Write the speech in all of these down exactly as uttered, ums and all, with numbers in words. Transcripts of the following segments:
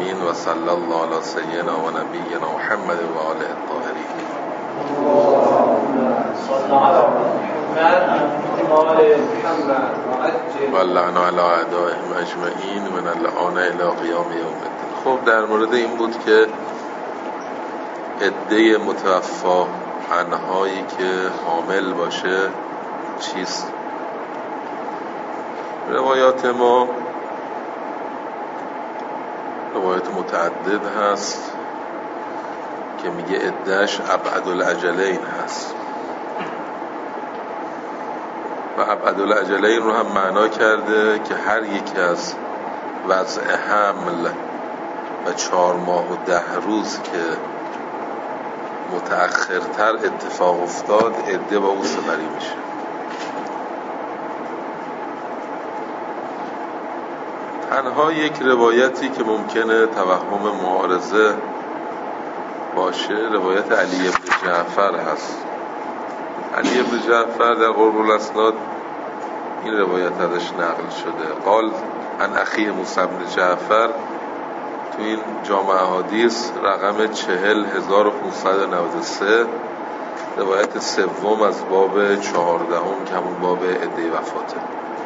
العالمین و صلی الله علی سیدنا و نبینا محمد و آله الطاهرین. و اللعن علی اعدائهم اجمعین من اللعان الی قیام یوم الدین. خب در مورد این بود که عده متوفا عنهایی که حامل باشه چیست. روایات ما روایات متعدد هست که میگه عده‌اش ابعد الاجلین هست و ابعد الاجلین رو هم معنا کرده که هر یک از وضع حمل و چهار ماه و ده روز که متأخرتر اتفاق افتاد عده با او سپری میشه. تنها یک روایتی که ممکنه توهم معارضه باشه روایت علی بن جعفر هست. علی بن جعفر در قرب الاسناد این روایت ازش نقل شده. قال عن اخی موسی بن جعفر تو این جامع احادیث رقم چهل هزار و پانصد و نود و سه، روایت سوم از باب چهاردهم که همون باب عده وفاته.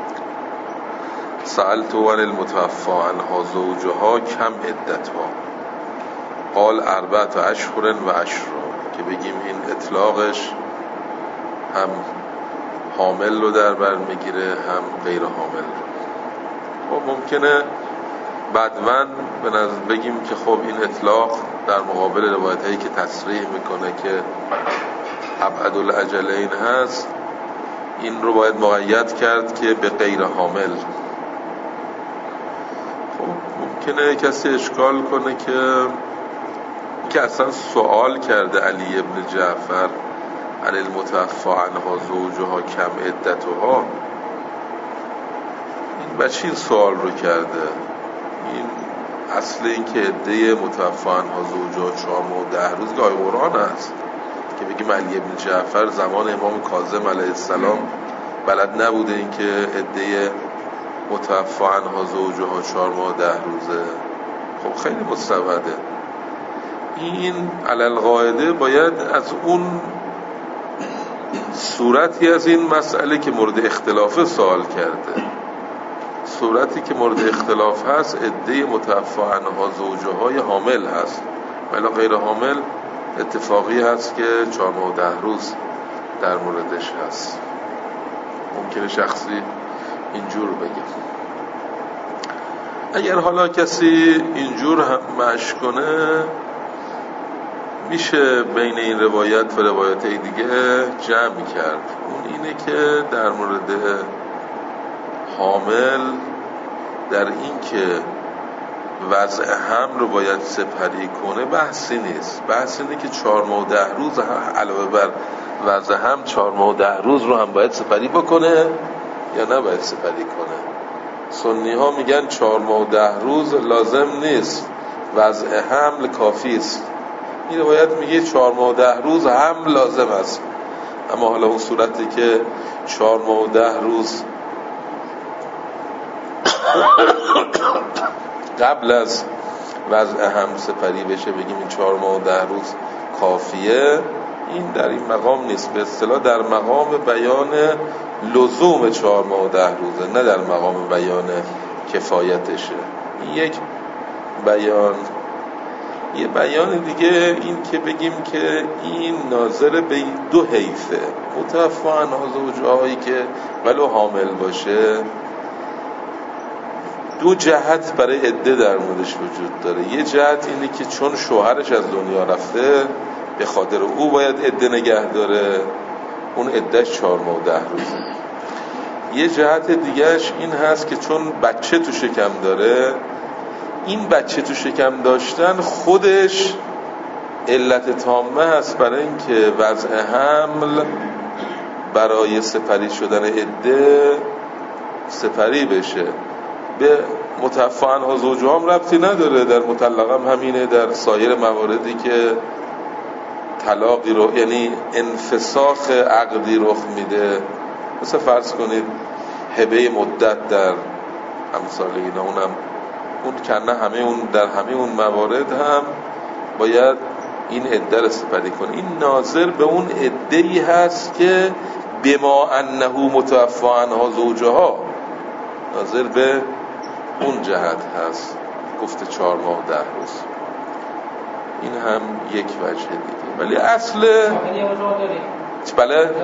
سألت عن المتوفى عنها زوجها کم عدتها قال اربعة اشهر و عشر، که بگیم این اطلاقش هم حامل رو در بر میگیره هم غیر حامل رو. خب ممکنه بعداً به نظر بگیم که خب این اطلاق در مقابل روایت هایی که تصریح میکنه که ابعد الاجلین هست این رو باید مقید کرد که به غیر حامل. ممکنه کسی اشکال کنه که که اصلا سوال کرده علی ابن جعفر عن المتوفى عنها زوجها کم عدتها، این بچه این سوال رو کرده. این اصل این که عده متوفى عنها زوجها چهار ماه و ده روز که آیه قرآن هست که بگیم علی ابن جعفر زمان امام کاظم علیه السلام بلد نبوده این که عده متوفى عنها زوجها چهار ماه ده روزه. خب خیلی مستبعده. این علل قاعده باید از اون صورتی از این مسئله که مورد اختلاف سوال کرده، صورتی که مورد اختلاف هست عده متوفى عنها زوجهای حامل هست ولی غیر حامل اتفاقی هست که چهار ماه ده روز در موردش هست. ممکنه شخصی اینجور بگه. اگر حالا کسی اینجور هم مش کنه میشه بین این روایت و روایت دیگه جمع کرد. اون اینه که در مورد حامل در این که وضع حمل رو باید سپری کنه بحثی نیست. بحث اینه که چهار ماه و ده روز علاوه بر وضع حمل چهار ماه و ده روز رو هم باید سپری بکنه یا نباید سپری کنه. سنی ها میگن چهار ماه و ده روز لازم نیست، وضع حمل کافی است. این روایت میگه چهار ماه و ده روز هم لازم است، اما حالا اون صورتی که چهار ماه و ده روز قبل از وضع حمل سپری بشه بگیم این چهار ماه و ده روز کافیه، این در این مقام نیست. به اصطلاح در مقام بیان لزوم چهار ماه و ده روزه، نه در مقام بیان کفایتشه. این یک بیان. یه بیان دیگه این که بگیم که این ناظر به دو حیفه. متوفی عنها زوجهایی که ولو حامل باشه دو جهت برای عده در موردش وجود داره. یه جهت اینه که چون شوهرش از دنیا رفته به خاطر او باید عده نگه داره، اون عدهش چهار ماه و ده روزه. یه جهت دیگهش این هست که چون بچه تو شکم داره، این بچه تو شکم داشتن خودش علت تامه هست برای اینکه وضع حمل برای سپری شدن عده سپری بشه. به متوفی عنها زوجها هم ربطی نداره، در مطلقه هم همینه، در سایر مواردی که طلاقی رو یعنی انفساخ عقدی رخ میده، مثلا فرض کنید هبه مدت در امثال اینا، اونم اون کنه همه اون در همه اون موارد هم باید این عده رو سپری کنه. این ناظر به اون عده‌ای هست که بما انه متوفی عنها زوجها، ناظر به اون جهت هست. گفته چهار ماه ده روز، این هم یک وجه دیگه. ولی اصل بله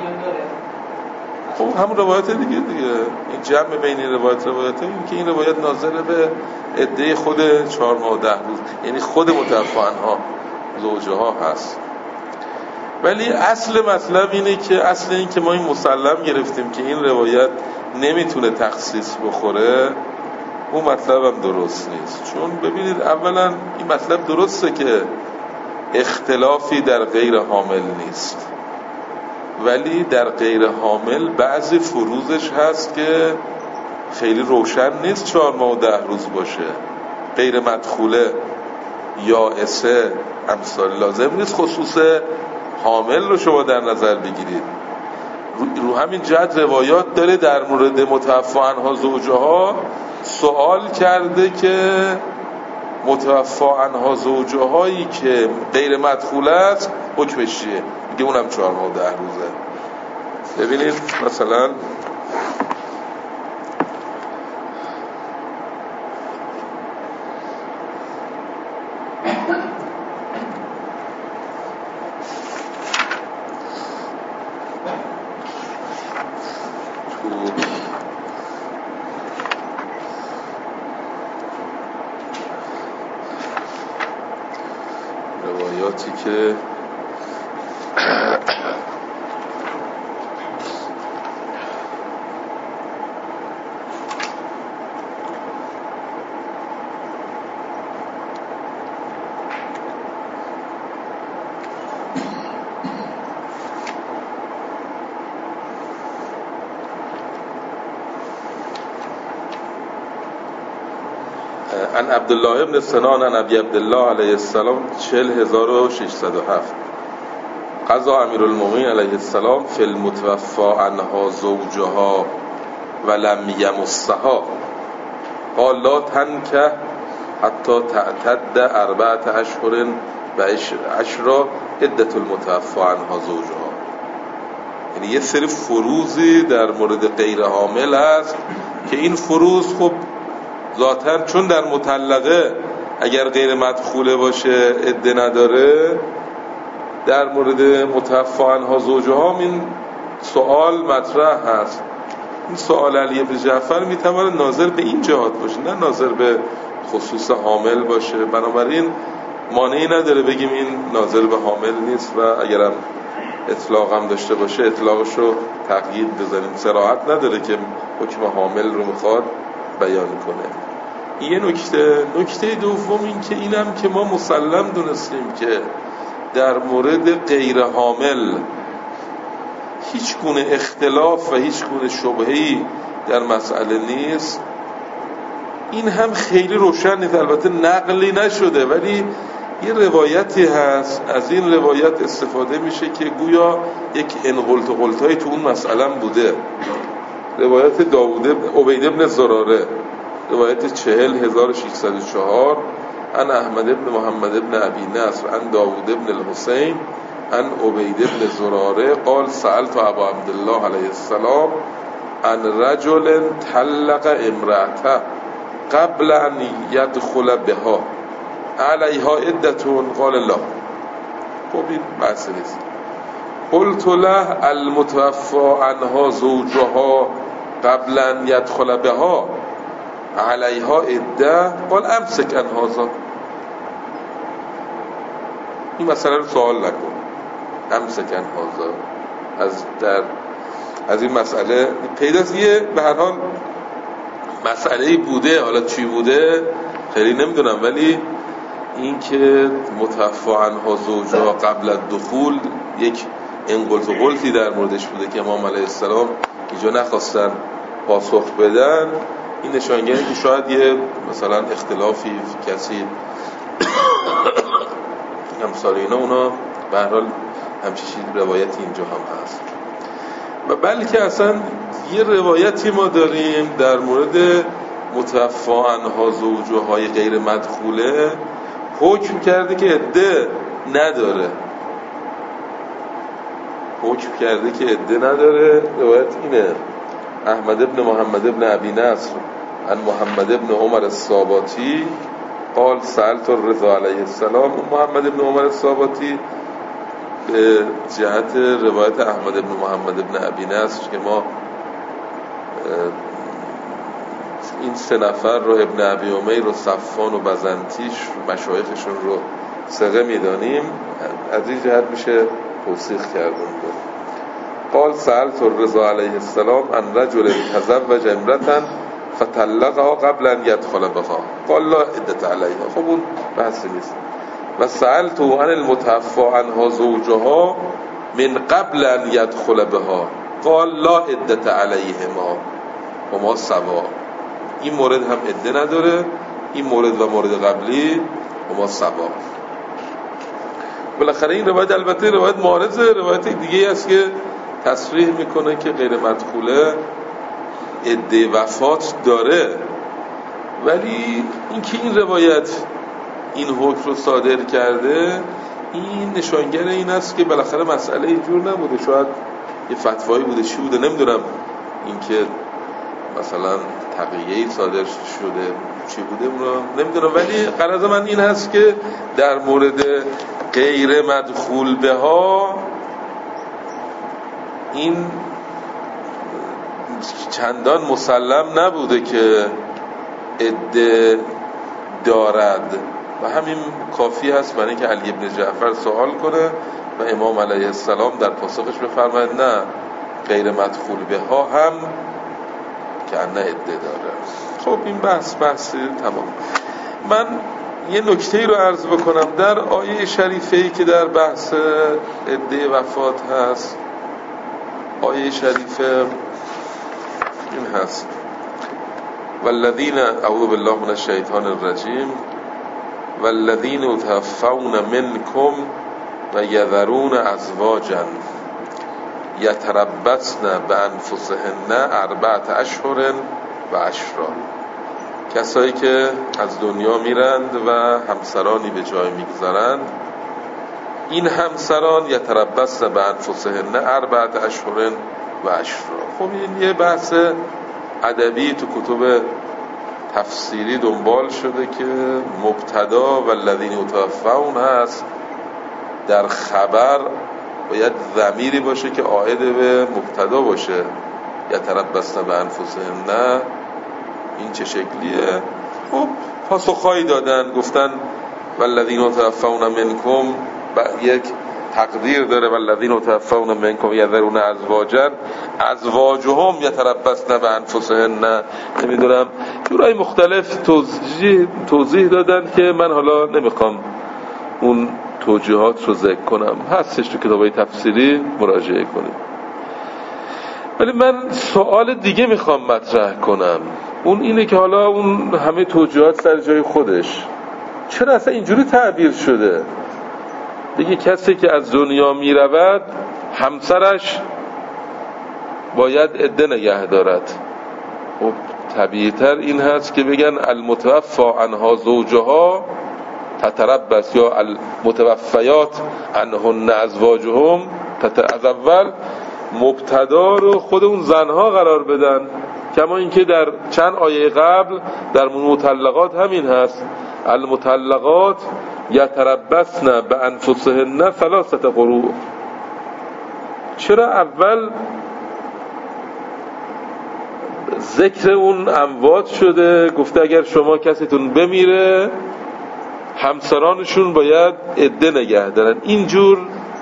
خب هم روایت دیگه دیگه این جمع بین این روایت روایت این که این روایت ناظر به عده خود چهار ماه ده روز، یعنی خود متوفی عنها زوجها هست. ولی اصل مطلب اینه که اصل این که ما این مسلم گرفتیم که این روایت نمیتونه تخصیص بخوره، اون مطلب هم درست نیست. چون ببینید اولا این مطلب درسته که اختلافی در غیر حامل نیست، ولی در غیر حامل بعضی فروزش هست که خیلی روشن نیست چهار ماه و ده روز باشه. غیر مدخوله، یائسه، امثال لازم نیست خصوص حامل رو شما در نظر بگیرید. رو, رو همین جهت روایات داره در مورد متوفی عنها زوجها سوال کرده که متوفی عنها زوجهایی که غیر مدخوله است حکمش چیه؟ میگه اونم چهار ماه و ده روزه. ببینید مثلا روایاتی که عن عبدالله ابن سنان عن ابی عبدالله علیه السلام چهل هزار و ششصد و هفت قضا امیرالمومنین علیه السلام فی المتوفی عنها زوجها ولم یمسها قال لا تنکح حتی تعتد اربعة اشهر و عشرا عدة المتوفی عنها زوجها. یعنی یه سری فروزی در مورد غیر حامل هست که این فروز خب ذاتاً چون در مطلقه اگر غیر مدخوله باشه عده نداره، در مورد متوفی عنها زوجها این سوال مطرح هست. این سوال علی بن جعفر میتونه ناظر به این جهات باشه، نه ناظر به خصوص حامل باشه. بنابراین مانعی نداره بگیم این ناظر به حامل نیست و اگرم اطلاق هم داشته باشه اطلاقش رو تقیید بزنیم، صراحت نداره که حکم حامل رو میخواد بیان کنه. یه نکته نکته دوم این که اینم که ما مسلم دونستیم که در مورد غیر حامل هیچ گونه اختلاف و هیچ گونه شبهه‌ای در مسئله نیست. این هم خیلی روشن نیست، البته نقلی نشده ولی یه روایتی هست، از این روایت استفاده میشه که گویا یک انقلت و قلتایی تو اون مسئله بوده. روایت داوود عبید بن زراره، روایت چهل هزار و ششصد و چهار عن احمد بن محمد بن ابی نصر عن داوود بن الحسین عن عبید بن زراره قال سألت ابا عبدالله علیه السلام عن رجل طلق امرأته قبل ان يدخل بها علیها عدتون قال لا. خب این بحث نیست. قلت له المتوفى عنها زوجها قبل ان يدخل بها علیها عده قال امسک عن هذا. این مسئله رو سوال نکن، امسک عن هذا. از در از این مسئله پیداست یه به هر حال مسئله‌ای بوده، حالا چی بوده خیلی نمیدونم، ولی این که متوفی عنها زوجها قبل الدخول یک انقلت و قلتی در موردش بوده که امام علیه السلام اینجا نخواستن پاسخ بدن. این نشانگیه که شاید یه مثلا اختلافی کسی امثال اینا اونا به هر حال همچین روایتی اینجا هم هست. و بلکه اصلا یه روایتی ما داریم در مورد متوفا عنها زوجهای غیر مدخوله حکم کرده که عده نداره، حکم کرده که عده نداره. روایت اینه: احمد ابن محمد ابن ابی نصر عن محمد ابن عمر الصاباتی قال سألت الرضا علیه السلام. اون محمد ابن عمر الصاباتی به جهت روایت احمد ابن محمد ابن ابی نصر که ما این سه نفر رو ابن ابی امیر و صفان و بزنتیش مشایخشون رو ثقه میدانیم، از این جهت میشه توثیق کردن. قال سألت الرضا علیه السلام عن رجل تزوج امرأة فطلقها قبل ان يدخل بها قال لا عدة علیها. خب اون بحثی نیست. و سألت عن المتوفا عنها زوجها من قبل ان يدخل بها قال لا عدة علیهما و ما سوا. این مورد هم عده نداره، این مورد و مورد قبلی و ما سوا. بالاخره این روایت البته روایت معارضه، روایت دیگه است که تصریح میکنه که غیر مدخوله عده وفات داره، ولی اینکه این روایت این حکم رو صادر کرده این نشانگر این است که بالاخره مسئله اینجور نبوده، شاید یه فتوایی بوده، چی بوده نمیدونم، اینکه مثلا تقیه‌ای صادر شده چی بوده اون رو نمیدونم، ولی غرض من این هست که در مورد غیر مدخول بها این چندان مسلم نبوده که عده دارد و همین کافی هست برای اینکه علی ابن جعفر سوال کنه و امام علیه السلام در پاسخش بفرماید نه غیر مدخول بها هم که نه عده داره. خب این بحث بحثی تمام. من یه نکته رو عرض بکنم در آیه شریفه‌ای که در بحث عده وفات هست. آیه شریفه این هست: والذین اعوذ بالله من الشیطان الرجیم والذین یتوفون منکم و یذرون ازواجا یتربصن بانفسهن اربعة اشهر و عشرا. کسایی که از دنیا میرند و همسرانی به جای میگذارند، این همسران یتربصن بانفسهن اربعة اشهر و عشرا. خب این یه بحث ادبی تو کتب تفسیری دنبال شده که مبتدا والذین یتوفون هست، در خبر باید ضمیری باشه که عائد به مبتدا باشه. یتربصن بانفسهن این چه شکلیه؟ خب پاسخهایی دادن، گفتن والذین یتوفون منکم یک تقدیر داره، والذین یتوفون منکم یذرون ازواجا ازواجهم یتربصن بانفسهن. نمیدونم جورای مختلف توضیح توضیح دادن که من حالا نمیخوام اون توجیهات رو ذکر کنم، هستش تو کتابای تفسیری مراجعه کنیم. ولی من سوال دیگه میخوام مطرح کنم، اون اینه که حالا اون همه توجیهات سر جای خودش، چرا اصلا اینجوری تعبیر شده؟ دیگه کسی که از دنیا میرود همسرش باید عده نگه دارد. خب طبیعی‌تر این هست که بگن المتوفا عنها زوجها تتربص یا المتوفیات عنهن ازواجهم. از اول مبتدا رو خود اون زنها قرار بدن، کما اینکه در چند آیه قبل در مطلقات همین هست: المطلقات یتربصن بانفسهن ثلاثه قروء. چرا اول ذکر اون اموات شده؟ گفته اگر شما کسیتون بمیره همسرانشون باید عده نگه دارن. اینجور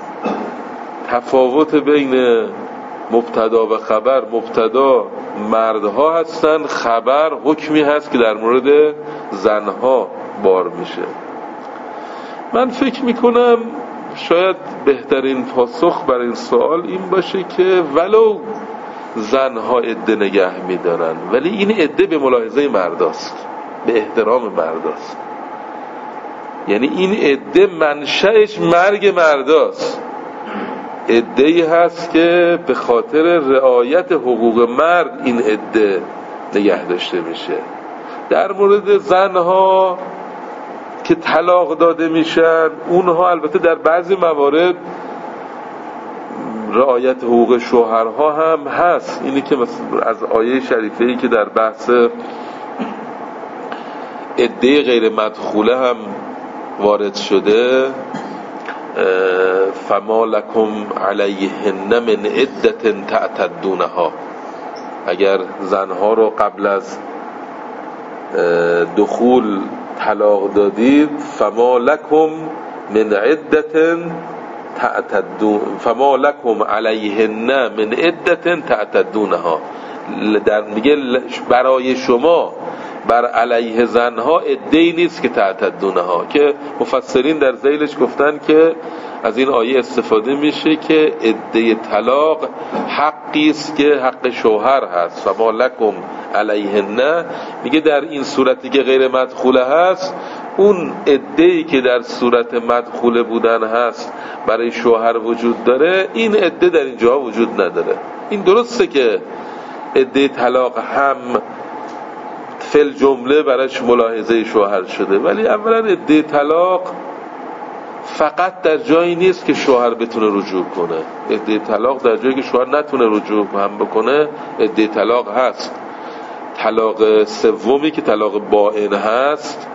تفاوت بین مبتدا و خبر، مبتدا مردها هستن، خبر حکمی هست که در مورد زنها بار میشه. من فکر میکنم شاید بهترین پاسخ برای این سوال این باشه که ولو زنها عده نگه میدارن ولی این عده به ملاحظه مرداست، به احترام مرداست. یعنی این عده منشأش مرگ مرداست، عده‌ای هست که به خاطر رعایت حقوق مرد این عده نگه داشته میشه. در مورد زنها که طلاق داده میشن، اونها البته در بعضی موارد رعایت حقوق شوهرها هم هست. اینی که مثلا از آیه شریفه‌ای که در بحث عده غیر مدخوله هم وارد شده، فما لکم علیهن من عدة تعتدونها، اگر زنها رو قبل از دخول طلاق دادید، فما لکم من عدة تعتدون فما لکم علیهن من عدة تعتدونها، در میگه برای شما بر علیه زنها عده‌ای نیست که تعتدونها، که مفسرین در ذیلش گفتن که از این آیه استفاده میشه که عده طلاق حقی است که حق شوهر هست. فما لکم علیهن، میگه در این صورتی که غیر مدخوله هست، اون عده‌ای که در صورت مدخوله بودن هست برای شوهر وجود داره، این عده در اینجا وجود نداره. این درسته که عده طلاق هم فل جمله براش ملاحظه شوهر شده، ولی اولا عده طلاق فقط در جایی نیست که شوهر بتونه رجوع کنه. عده طلاق در جایی که شوهر نتونه رجوع هم بکنه عده طلاق هست. طلاق سومی که طلاق بائن هست،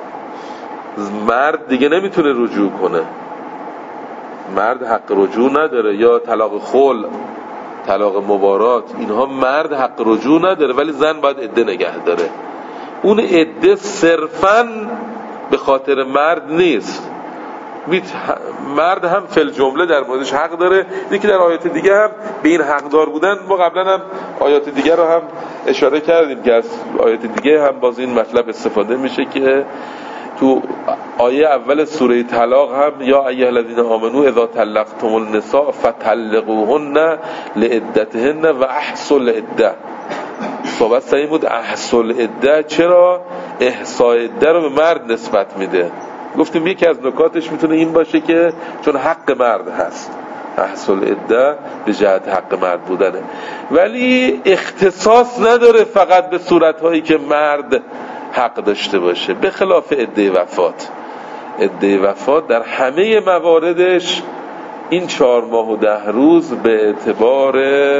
مرد دیگه نمیتونه رجوع کنه، مرد حق رجوع نداره. یا طلاق خلع، طلاق مبارات، اینها مرد حق رجوع نداره ولی زن باید عده نگه داره. اون عده صرفاً به خاطر مرد نیست، مرد هم فل جمله در موردش حق داره. اینکه در آیات دیگه هم به این حقدار بودن، ما قبلا هم آیات دیگه رو هم اشاره کردیم که از آیات دیگه هم باز این مطلب استفاده میشه که تو آیه اول سوره طلاق هم یا ایها الذین آمنوا اذا طلقتم النساء فطلقوهن لعدتهن و احصوا العده. صحبت سعی بود احصوا العده، چرا احصاء عده رو به مرد نسبت میده؟ گفتیم یکی از نکاتش میتونه این باشه که چون حق مرد هست، احصوا العده به جهت حق مرد بودنه، ولی اختصاص نداره فقط به صورتهایی که مرد حق داشته باشه، به خلاف عده وفات. عده وفات در همه مواردش این چهار ماه و ده روز به اعتبار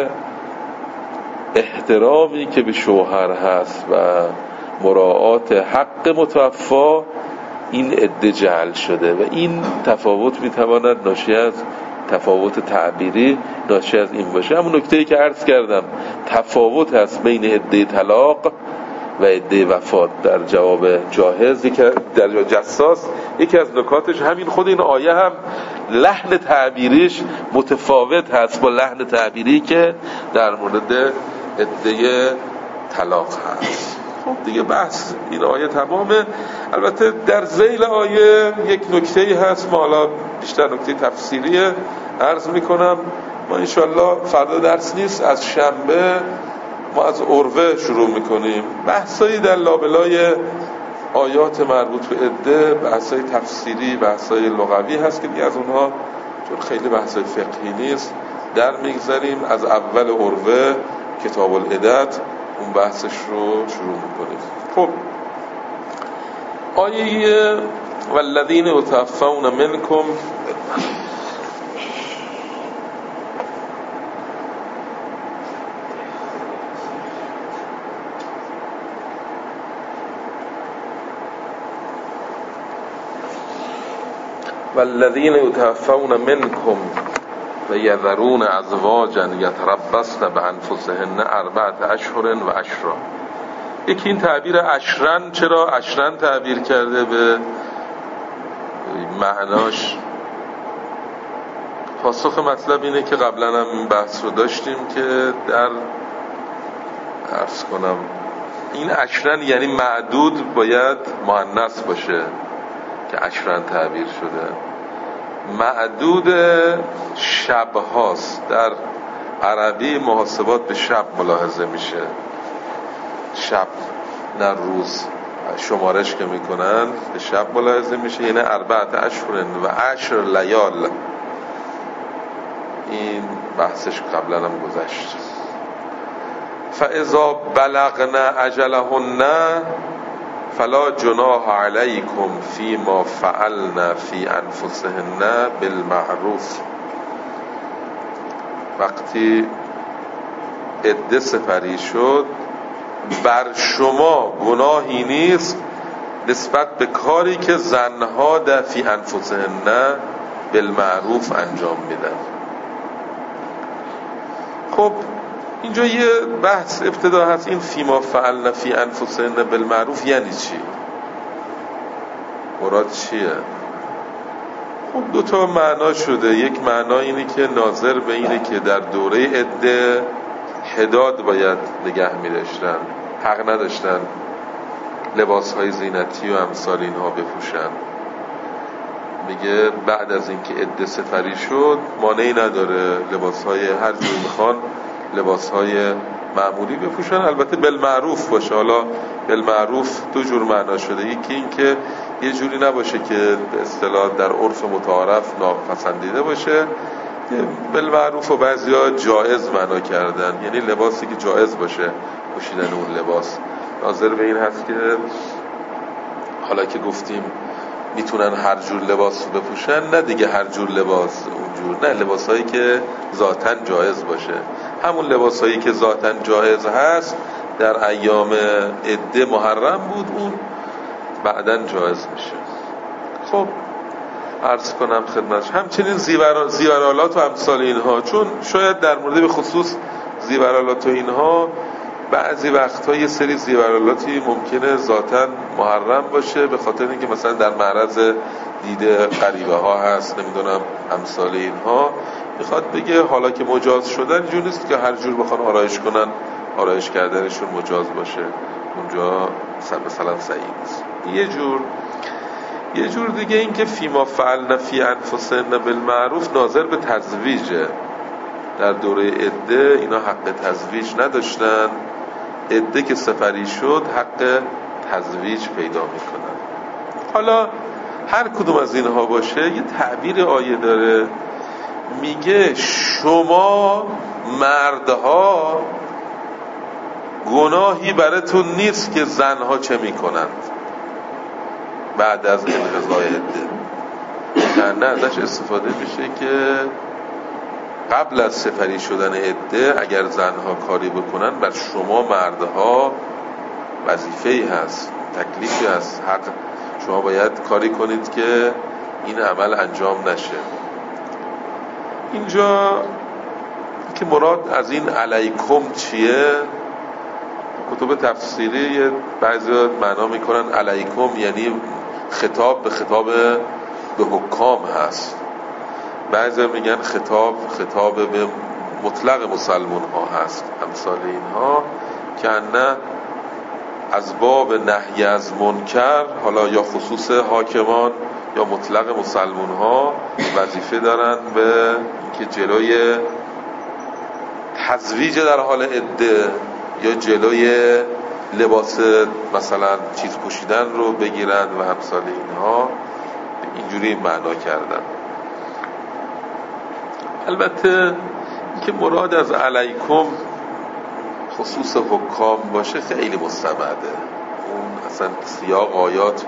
احترامی که به شوهر هست و مراعات حق متوفا، این عده جعل شده. و این تفاوت میتواند ناشی از تفاوت تعبیری ناشی از این باشه. همون نکته‌ای که عرض کردم، تفاوت هست بین عده طلاق و عده وفات در جواب جاهز، که در جواب جساس یکی از نکاتش همین خود این آیه هم لحن تعبیریش متفاوت هست با لحن تعبیری که در مورد عده طلاق هست. خب دیگه بحث این آیه تمامه. البته در ذیل آیه یک نکته‌ای هست، ما حالا بیشتر نکته تفسیریه عرض میکنم. ما انشالله فردا درس نیست، از شنبه ما از عروه شروع میکنیم. بحثایی در لابلای آیات مربوط به عده، بحثای تفسیری، بحثای لغوی هست که دیگه از اونها چون خیلی بحثای فقهی نیست در میگذاریم. از اول عروه کتاب العدت اون بحثش رو شروع میکنیم. خب آیه والذین یتوفون منکم، والذین یتوفون منکم و یذرون ازواجا یتربصن بانفسهن اربعة اشهر و عشرا. یکی این تعبیر عشرن، چرا عشرن تعبیر کرده؟ به معناش پاسخ مطلب اینه که قبلا هم این بحث رو داشتیم که در عرض کنم این عشرن یعنی معدود باید مؤنث باشه که عشرن تعبیر شده. معدود شب هاست، در عربی محاسبات به شب ملاحظه میشه، شب نه روز شمارش که میکنن به شب ملاحظه میشه، یعنی اربعة اشهر و عشر لیال. این بحثش قبلا هم گذشت. فاذا بلغن اجلهن، فلا جناح علیکم فی ما فعلن فی انفسهن بالمعروف. وقتی عده سپری شد بر شما گناهی نیست نسبت به کاری که زنها در فی انفسهن بالمعروف انجام میدن. خب اینجا یه بحث ابتدا هست، این فیما فعلن فی انفسهن بالمعروف یعنی چی؟ مراد چیه؟ خب دو تا معنا شده. یک معنا اینه که ناظر به اینه که در دوره عده حداد باید نگه می‌داشتن، حق نداشتن لباس‌های زینتی و امثال اینها بپوشن. میگه بعد از اینکه عده سپری شد مانعی نداره لباس‌های هر جور میخوان لباس‌های معمولی بپوشن، البته بالمعروف باشه. حالا بالمعروف دو جور معنا شده، یکی این که یه جوری نباشه که به اصطلاح در عرف متعارف ناپسندیده باشه، بالمعروف و بعضیا جایز معنا کردن، یعنی لباسی که جایز باشه پوشیدن اون لباس. ناظر به این هست که حالا که گفتیم میتونن هر جور لباس رو بپوشن، نه دیگه هر جور لباس اونجور، نه، لباسایی که ذاتاً جایز باشه. همون لباسایی که ذاتاً جایز هست در ایام عده محرم بود، اون بعداً جایز میشه. خب عرض کنم خدمتش همچنین زیورالات و امثال اینها، چون شاید در مورد به خصوص زیورالات و اینها بعضی وقتها یه سری زیورالاتی ممکنه ذاتاً محرم باشه به خاطر اینکه مثلا در معرض دیده غریبه ها هست، نمیدونم امثال اینها، میخواد بگه حالا که مجاز شدن اینجور نیست که هر جور بخوان آرایش کنن آرایش کردنشون مجاز باشه، اونجا مثلا صحیح نیست. یه جور یه جور دیگه این که فیما فعلن فی انفسهن بالمعروف ناظر به تزویجه. در دوره عده اینا حق تزویج نداشتن، عده که سپری شد حق تزویج پیدا میکنن. حالا هر کدوم از اینها باشه یه تعبیر آیه داره، میگه شما مردها گناهی براتون نیست که زنها چه میکنند بعد از انقضای عده. نه ازش استفاده میشه که قبل از سپری شدن عده اگر زنها کاری بکنن بر شما مردها وظیفه‌ای هست، تکلیفی هست، حق شما باید کاری کنید که این عمل انجام نشه. اینجا که مراد از این علیکم چیه؟ کتب تفسیری بعضی معنا میکنن علیکم یعنی خطاب به خطاب به حکام هست، بعضی میگن خطاب خطاب به مطلق مسلمان ها هست، امثال اینها که نه از باب نهی از منکر، حالا یا خصوص حاکمان یا مطلق مسلمان ها وظیفه دارن به اینکه جلوی تزویج در حال عده یا جلوی لباس مثلا چیز پوشیدن رو بگیرن و امثال اینها، اینجوری معنا کردن. البته که مراد از علیکم خصوص حکام باشه خیلی مستبعده، اون اصلا سیاق آیات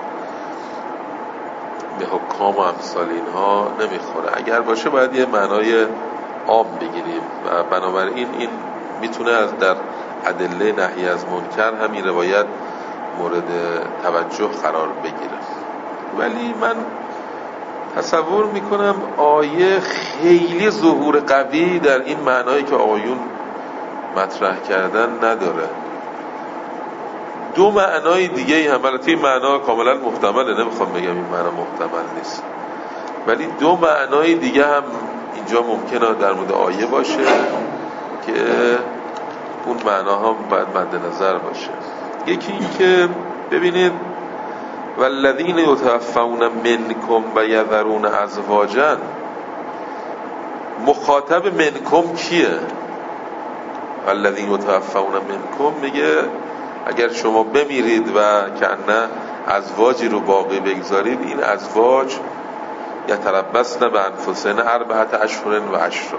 به حکام و امثال اینها نمیخوره. اگر باشه باید یه معنای عام بگیریم و بنابراین این میتونه از در ادله نهی از منکر همین روایت مورد توجه قرار بگیره. ولی من تصور میکنم آیه خیلی ظهور قوی در این معنایی که آقایون مطرح کردن نداره. دو معنای دیگه هم، البته این معنا کاملا محتمله، نمیخوام بگم این معنا محتمل نیست، ولی دو معنای دیگه هم اینجا ممکنه در مورد آیه باشه که اون معناها باید مد نظر باشه. یکی این که ببینید والذین یتوفون منکم و یذرون ازواجا، مخاطب منکم کیه؟ والذین یتوفون منکم میگه اگر شما بمیرید و کنه ازواجی رو باقی بگذارید، این ازواج یتربصن بانفسهن اربعة اشهر و عشرا.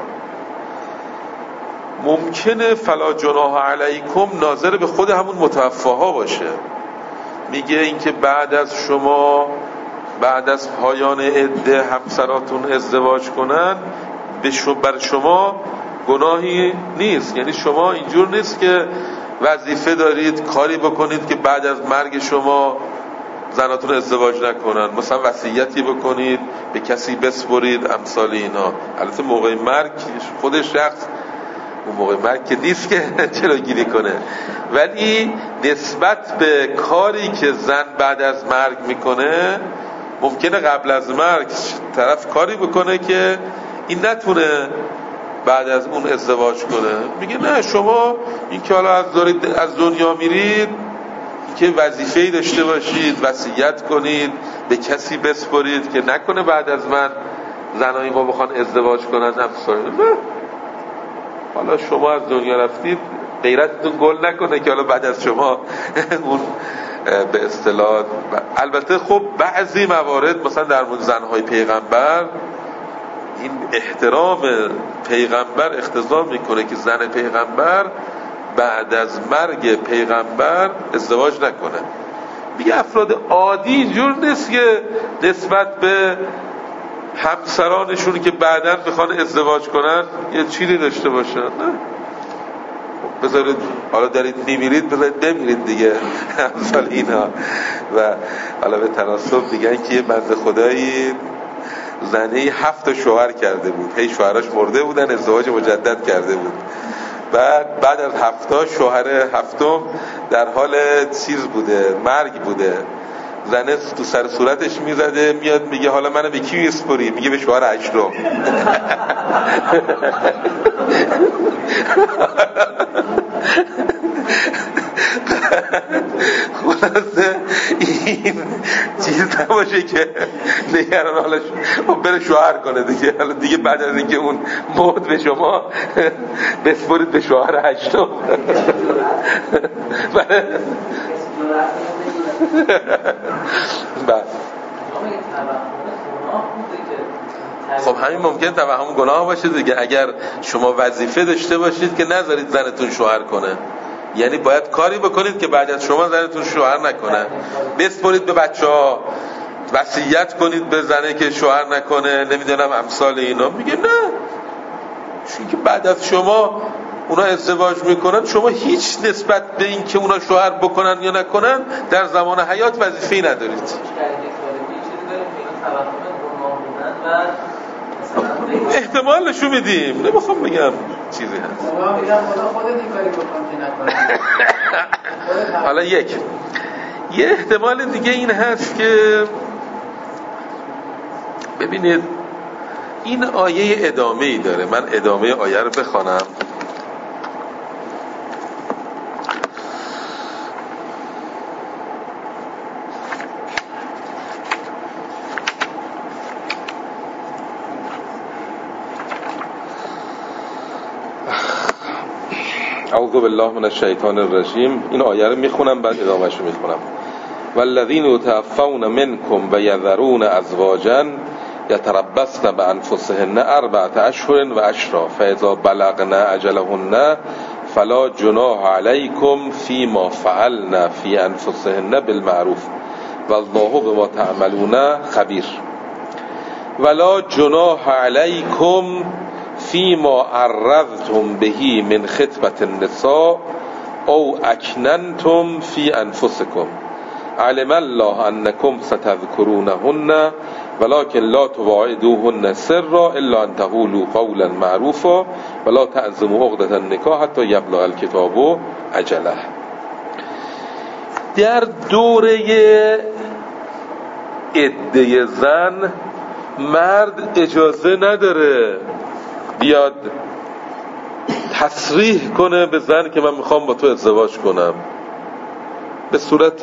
ممکنه فلا جناح علیکم ناظر به خود همون متوفاها باشه، میگه اینکه بعد از شما بعد از پایان عده همسراتون ازدواج کنن به شما بر شما گناهی نیست. یعنی شما اینجور نیست که وظیفه دارید کاری بکنید که بعد از مرگ شما زناتون ازدواج نکنن، مثلا وصیتی بکنید به کسی بسپرید امثال اینا. البته موقع مرگ خود شخص اون موقع مرگ که نیست که جلوگیری کنه، ولی نسبت به کاری که زن بعد از مرگ میکنه ممکنه قبل از مرگ طرف کاری بکنه که این نتونه بعد از اون ازدواج کنه. میگه نه، شما این که حالا از دارید از دنیا میرید که وظیفه‌ای داشته باشید وصیت کنید به کسی بسپرید که نکنه بعد از من زنای ما بخوان ازدواج کنن. امثال نه، حالا شما از دنیا رفتید غیرتتون گل نکنه که حالا بعد از شما اون به اصطلاح. البته خب بعضی موارد مثلا در مورد زنهای پیغمبر این احترام پیغمبر اقتضا میکنه که زن پیغمبر بعد از مرگ پیغمبر ازدواج نکنه. میگه افراد عادی اینجور نیست که نسبت به همسرانشون که بعداً بخوان ازدواج کنن یه چیزی داشته باشن. نه، بذارید حالا دارید میمیرید بذارید بمیرید دیگه امثال اینا. و حالا به تناسب میگن که یه بنده خدایی زنی هفت شوهر کرده بود، هی شوهراش مرده بودن، ازدواج مجدد کرده بود. بعد بعد از هفتا شوهر هفتم در حال چیز بوده، مرگ بوده، زنه تو سر صورتش میزده، میاد میگه حالا منو به کی میسپری؟ میگه به شوهر هشتم. خلاصه این چیز نباشه که نگران حالا بره شوهر کنه دیگه. حالا دیگه بعد از اینکه اون موت به شما بسپرید به شوهر هشتم. بس خب همین ممکنه توهم گناه باشه دیگه. اگر شما وظیفه داشته باشید که نذارید زنتون شوهر کنه، یعنی باید کاری بکنید که بعد از شما زنتون شوهر نکنه، بسپرید به بچه‌ها، وصیت کنید به زنه که شوهر نکنه، نمیدونم امثال اینا. میگه نه، چون که بعد از شما اونا ازدواج میکنن شما هیچ نسبت به این که اونا شوهر بکنن یا نکنن در زمان حیات وظیفه‌ای ندارید. احتمالشو میدیم، نمیخوام بگم چیزی هست. حالا یک یه احتمال دیگه این هست که ببینید این آیه ادامه ای داره. من ادامه آیه رو بخوانم. اعوذ بالله من الشیطان الرجیم. این آیه رو میخونم بعد ادامهش رو میخونم. والذین یتوفون منکم و یذرون ازواجا یتربصن بانفسهن اربعة اشهر و عشرا فاذا بلغن اجلهن فلا جناح علیکم فیما فعلن فی انفسهن بالمعروف والله بما تعملون خبیر. ولا جناح علیکم فیما عرضتم بهی من خطبة النساء او اکننتم فی انفسکم علم الله انکم ستذکرونهن ولكن لا تواعدوهن سرا الا ان تقولوا قولا معروفا ولا تعزموا عقدة النکاح حتی یبلغ الکتاب اجله. در دوره عده زن مرد اجازه نداره بیاد تصریح کنه به زن که من میخوام با تو ازدواج کنم به صورت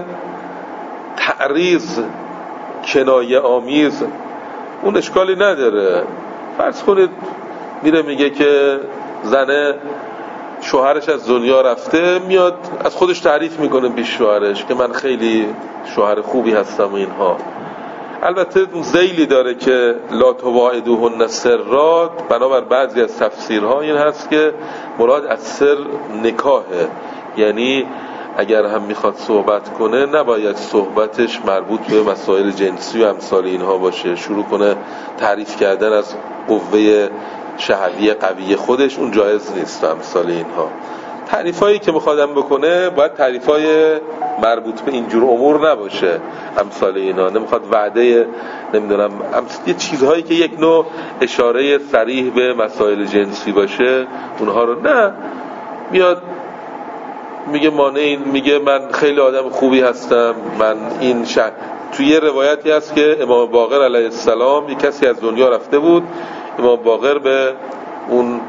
تعریض کنایه آمیز. اون اشکالی نداره. فرض کنید میره میگه که زنه شوهرش از دنیا رفته، میاد از خودش تعریف میکنه پیش شوهرش که من خیلی شوهر خوبی هستم و اینها. البته ذیلی داره که لا تواعدوهن سرا، بنابر بعضی از تفسیرها این هست که مراد از سر نکاحه، یعنی اگر هم میخواد صحبت کنه نباید صحبتش مربوط به مسائل جنسی و امثال اینها باشه، شروع کنه تعریف کردن از قوه شهوی قوی خودش، اون جایز نیست و امثال اینها. تعریفایی که میخوادم بکنه باید تعریفای مربوط به اینجور امور نباشه، امثال اینا. نمیخواد وعده نمیدونم یه چیزهایی که یک نوع اشاره صریح به مسائل جنسی باشه اونها رو نه. میاد میگه مانع این، میگه من خیلی آدم خوبی هستم، من این شهر. توی یه روایتی هست که امام باقر علیه السلام یک کسی از دنیا رفته بود، امام باقر به اون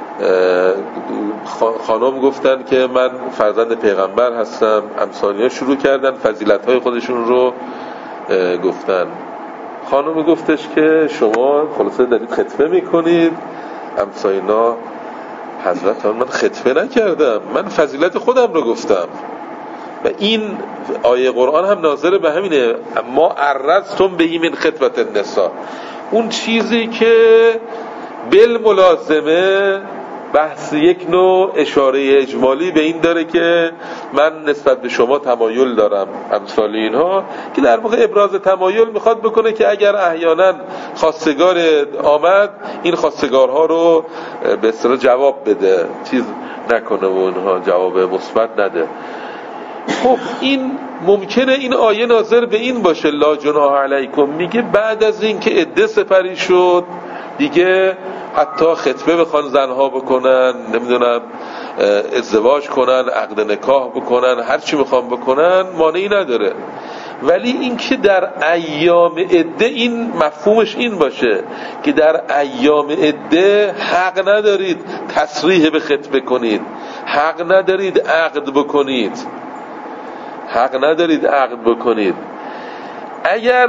خانم گفتن که من فرزند پیغمبر هستم، امثالی‌ها شروع کردن فضیلت‌های خودشون رو گفتن. خانم گفتش که شما خلاصه دارید خطبه میکنید، امثالی‌ها. حضرت من خطبه نکردم، من فضیلت خودم رو گفتم. و این آیه قرآن هم ناظر به همینه، ما عرضتم به من خطبت النساء، اون چیزی که بالملازمه بحث یک نوع اشاره اجمالی به این داره که من نسبت به شما تمایل دارم، امثال اینها، که در واقع ابراز تمایل میخواد بکنه که اگر احیانا خواستگار آمد این خواستگارها رو به اصطلاح جواب بده، چیز نکنه و اونها جواب مثبت نده. خب این ممکنه این آیه ناظر به این باشه لا جناح علیکم، میگه بعد از این که عده سپری شد دیگه حتی خطبه بخوان زنها بکنن، نمیدونم ازدواج کنن، عقد نکاح بکنن، هر چی میخوان بکنن مانعی نداره. ولی این که در ایام عده این مفهومش این باشه که در ایام عده حق ندارید تصریح به خطبه کنید، حق ندارید عقد بکنید، حق ندارید عقد بکنید. اگر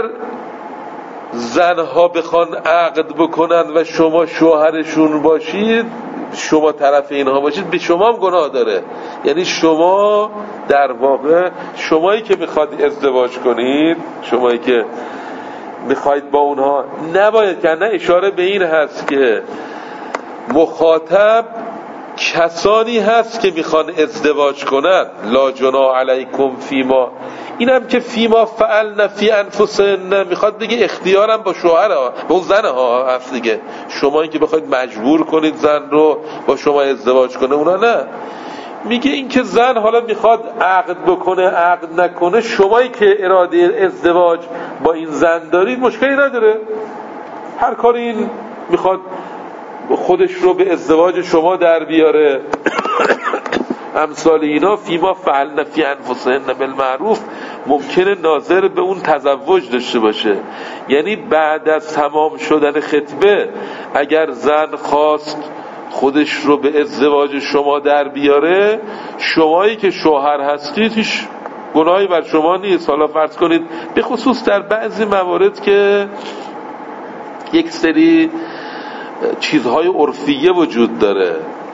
زنها بخوان عقد بکنن و شما شوهرشون باشید، شما طرف اینها باشید، به شما هم گناه داره. یعنی شما در واقع شمایی که میخواد ازدواج کنید، شمایی که میخواید با اونها، نباید که نه اشاره به این هست که مخاطب کسانی هست که میخوان ازدواج کنن، لا جناح علیکم فیما، اینم که فیما فعلن فی انفسهن میخواد بگه اختیارم با شوهر ها، با اون زن ها هست دیگه. شما این که بخواید مجبور کنید زن رو با شما ازدواج کنه، اونا نه. میگه این که زن حالا میخواد عقد بکنه عقد نکنه، شمایی که اراده ازدواج با این زن دارید مشکلی نداره، هر کاری این میخواد خودش رو به ازدواج شما در بیاره امثال اینا، فیما فعلن فی انفسهن بالمعروف، ممکنه ناظر به اون تزوج داشته باشه. یعنی بعد از تمام شدن خطبه اگر زن خواست خودش رو به ازدواج شما در بیاره، شمایی که شوهر هستید هیچ گناهی بر شما نیست. حالا فرض کنید به خصوص در بعضی موارد که یک سری چیزهای عرفیه وجود داره،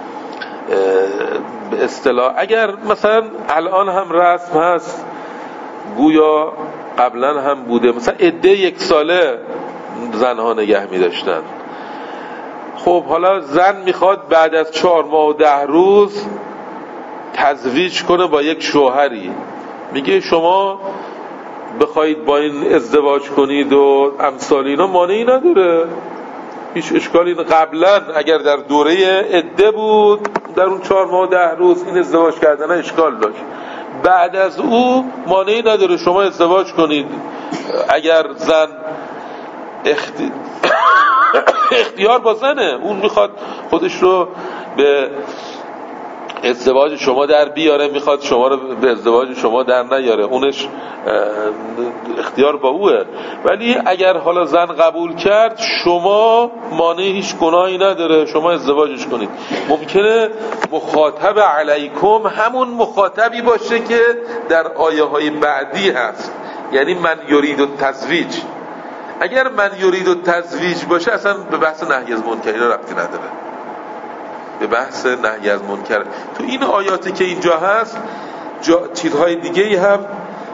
به اصطلاح اگر مثلا الان هم رسم هست، گویا قبلا هم بوده، مثلا عده یک ساله زنها نگه می داشتن. خب حالا زن میخواد بعد از چهار ماه و ده روز تزویج کنه با یک شوهری، میگه شما بخواید با این ازدواج کنید و امثال اینا مانعی نداره، هیچ اشکالی. قبلا اگر در دوره عده بود، در اون چهار ماه و ده روز این ازدواج کردن اشکال داشت، بعد از او مانعی نداره شما ازدواج کنید. اگر زن اختی... اختیار با زنه، اون میخواد خودش رو به ازدواج شما در بیاره، میخواد شما رو به ازدواج شما در نیاره، اونش اختیار با اوه. ولی اگر حالا زن قبول کرد، شما مانع هیچ گناهی نداره، شما ازدواجش کنید. ممکنه مخاطب علیکم همون مخاطبی باشه که در آیه های بعدی هست، یعنی من یرید التزویج. اگر من یرید التزویج باشه اصلا به بحث نهی از منکر ربطی نداره، به بحث نهی از منکر. تو این آیاتی که اینجا هست جا چیزهای دیگه ای هم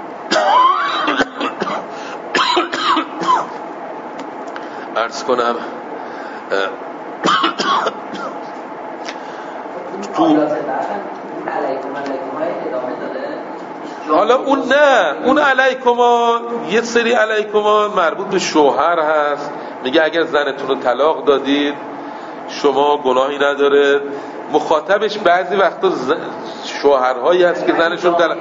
عرض کنم. تو علیکم علیکم های ادامه داده حالا اون نه، اون علیکما یه سری علیکما مربوط به شوهر هست، میگه اگر زنتون رو طلاق دادید شما گناهی نداره. مخاطبش بعضی وقتا ز... شوهرهایی هست که زنشون طلاق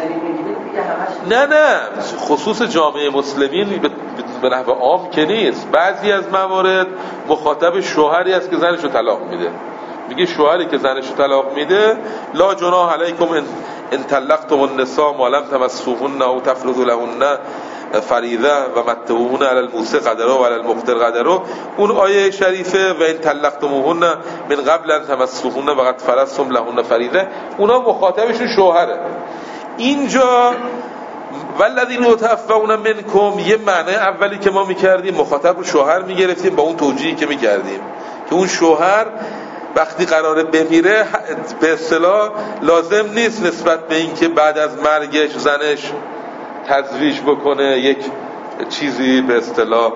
نه نه خصوص جامعه مسلمین به نحو عام که نیست. بعضی از موارد مخاطب شوهری هست که زنشو طلاق میده، میگه شوهری که زنشو طلاق میده لا جناح علیکم ان طلقتم النساء ما لم تمسوهن او تفرضوا لهن فریضه و متعوهن علی الموسع قدره و علی المقتر قدره. اون آیه شریفه و ان طلقتموهن من قبل ان تمسوهن و قد فرضتم لهن فریضه، اونا مخاطبشون شوهره. اینجا والذین یتوفون منکم یه معنی اولی که ما میکردیم مخاطب رو شوهر میگرفتیم با اون توجیهی که میکردیم که اون شوهر وقتی قراره بمیره به اصطلاح لازم نیست نسبت به این که بعد از مرگش زنش تزویج بکنه، یک چیزی به اصطلاح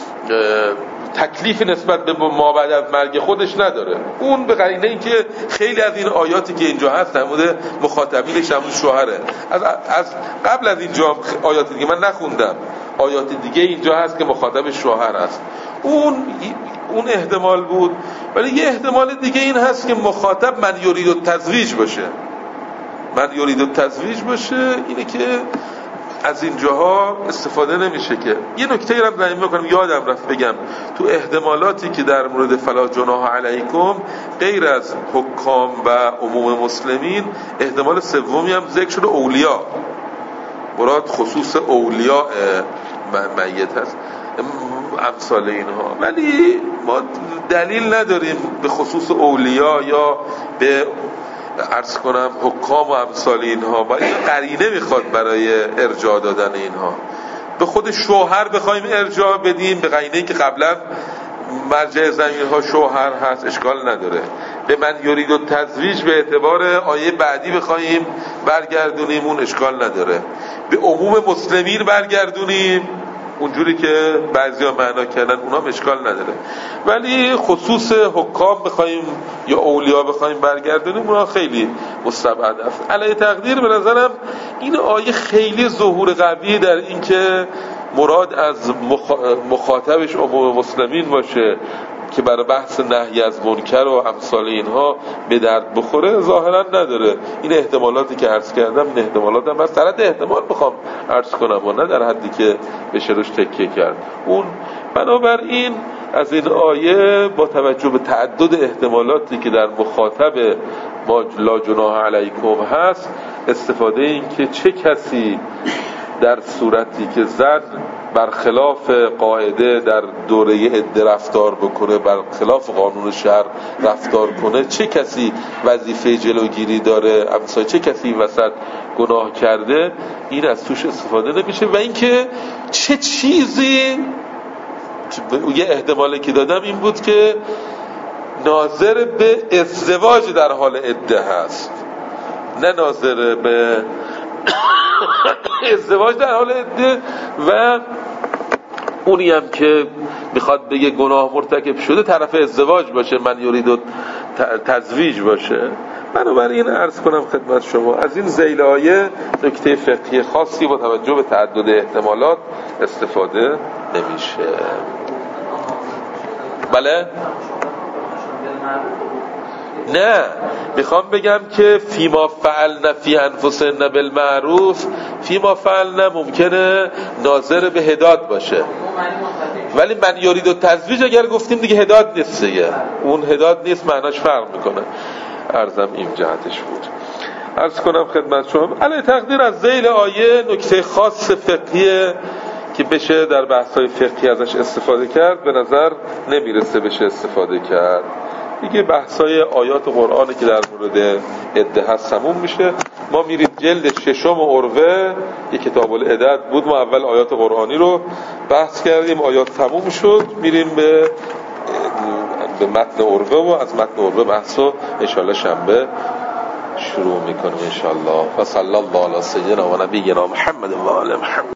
تکلیفی نسبت به ما بعد از مرگ خودش نداره. اون به قرینه این که خیلی از این آیاتی که اینجا هست در مورد مخاطبینش همون شوهره. از از قبل از اینجا آیات دیگه من نخوندم، آیات دیگه اینجا هست که مخاطب شوهر است. اون اون احتمال بود، ولی یه احتمال دیگه این هست که مخاطب من یرید التزویج باشه. من یرید التزویج باشه اینه که از اینجاها استفاده نمیشه. که یه نکته رو هم میکنم یادم رفت بگم، تو احتمالاتی که در مورد فلا جناح علیکم غیر از حکام و عموم مسلمین احتمال سومی هم ذکر شده اولیا، مراد خصوص اولیاء میت هست امثال اینها، ولی ما دلیل نداریم به خصوص اولیاء یا به عرض کنم حکام و امثال اینها. با این قرینه میخواد برای ارجاع دادن اینها. به خود شوهر بخوایم ارجاع بدیم به قرینه‌ای که قبلا مرجع زمین ها شوهر هست اشکال نداره. به من یرید و تزویج به اعتبار آیه بعدی بخوایم برگردونیم اون اشکال نداره. به عموم مسلمین برگردونیم اونجوری که بعضیا معنا کردن اونا اشکال نداره، ولی خصوص حکام بخوایم یا اولیاء بخوایم برگردونیم اونا خیلی مستبعد است. علی تقدیر به نظرم این آیه خیلی ظهور قوی در این که مراد از مخاطبش عموم مسلمین باشه که برای بحث نهی از منکر و امثال اینها به درد بخوره ظاهرا نداره. این احتمالاتی که عرض کردم این احتمالات هم از طرف احتمال بخوام عرض کنم و نه در حدی که بشه روش تکیه کرد. اون بنابراین از این آیه با توجه به تعدد احتمالاتی که در مخاطب ما لا جناح علیکم هست استفاده این که چه کسی در صورتی که زن برخلاف قاعده در دوره عده رفتار بکنه، برخلاف قانون شهر رفتار کنه، چه کسی وظیفه جلوگیری داره، امثال چه کسی این وسط گناه کرده، این از توش استفاده نمیشه. و اینکه چه چیزی یه احتمالی که دادم این بود که ناظر به ازدواج در حال عده هست، نه ناظر به ازدواج در حال عده. و اونی هم که میخواد بگه گناه مرتکب شده طرف ازدواج باشه، من یرید و تزویج باشه. بنابراین عرض کنم خدمت شما از این ذیل آیه نکته فقهی خاصی با توجه به تعدد احتمالات استفاده نمیشه. بله؟ نه، میخوام بگم که فیما فعلن فی انفسهن بالمعروف، فیما فعلن ممکنه ناظر به هداد باشه، ولی من یرید و تزویج اگر گفتیم دیگه هداد نیست دیگه، اون هداد نیست، معناش فرق میکنه. عرضم این جهتش بود. عرض کنم خدمت شما علی تقدیر از ذیل آیه نکته خاص فقهیه که بشه در بحث‌های فقهی ازش استفاده کرد، به نظر نمیرسه بشه استفاده کرد. دیگه بحث‌های آیات قرآنی که در مورد عده هست تموم میشه. ما میریم جلد ششم عروه، یک کتاب العدد بود، ما اول آیات قرآنی رو بحث کردیم، آیات تموم شد، میریم به به متن عروه و از متن عروه بحثو انشالله شنبه شروع میکنیم انشالله. و صلی الله علی سیدنا و نبینا محمد و آل محمد.